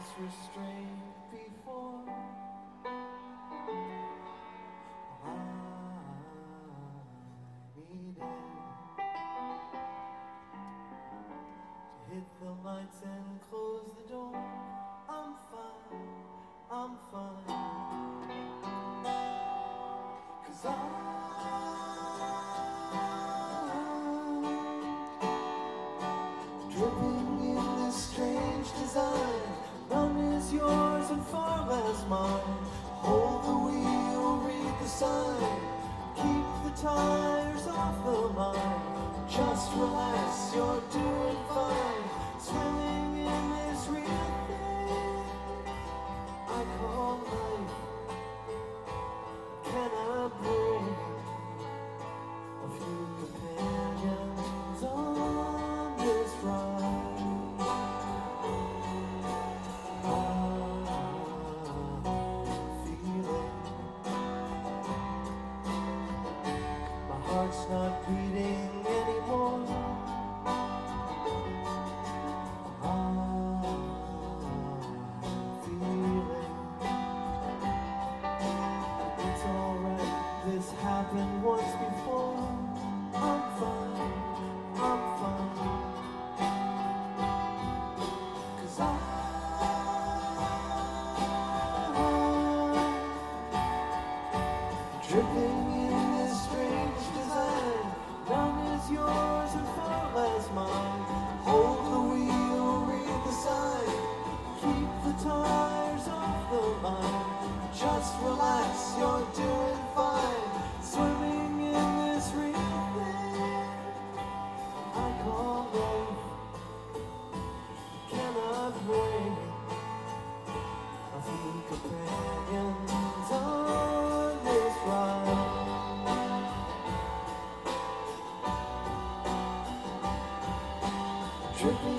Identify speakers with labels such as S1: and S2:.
S1: restraint before. I needed to hit the lights and close the door. I'm fine, I'm fine. 'Cause I'm dripping in this strange design. None is yours and far less mine. Hold the wheel, read the sign. Keep the tires off the line. Just relax, you're doing fine. Swimming in this real thing I call life. Can I bring a few companions on this ride? I'm feeling my heart's not beating anymore. I'm feeling it's alright, this happened once before. I'm fine, I'm fine. 'Cause I'm dripping in this strange design. None is yours and far less mine. Hold the wheel, read the sign. Keep the tires off the line. Just relax, you're doing fine. Swimming in this real thing I call life. Can I bring a few companions on this ride? Dripping